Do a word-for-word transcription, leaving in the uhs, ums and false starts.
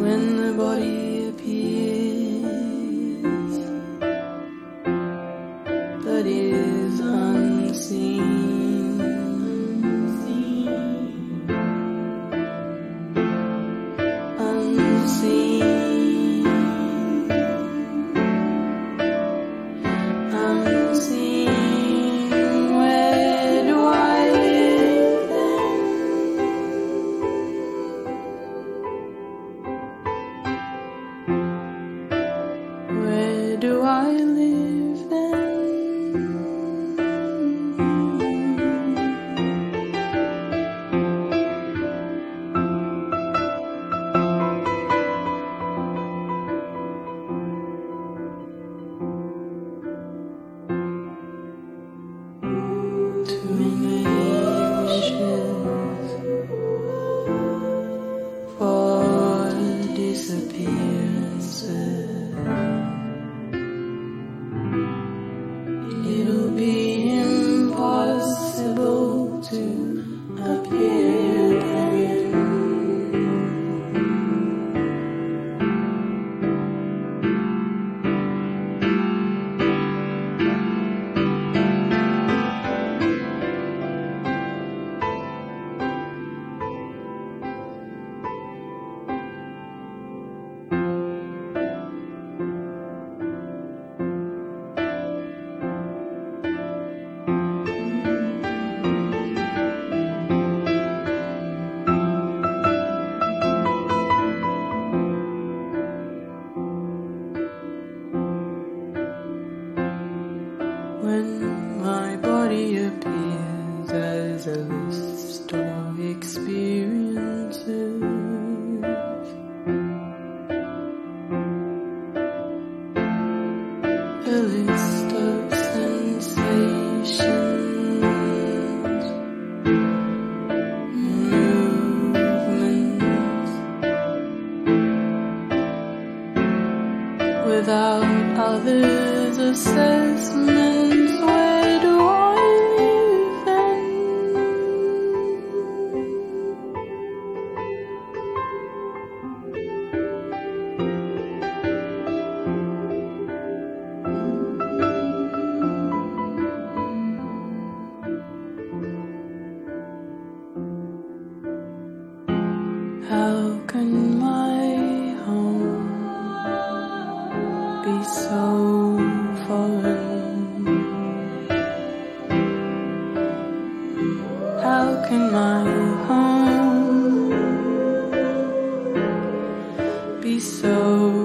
when the body appears but is unseen, unseen, unseen. Where do I live then? Where do I live then? Too many wishes for disappearances. It'll be impossible to appear again. When my body appears as a list of experiences, a list of sensations, movements, without others' assessments. Where do I live then? How can my home be so foreign? How can my home be so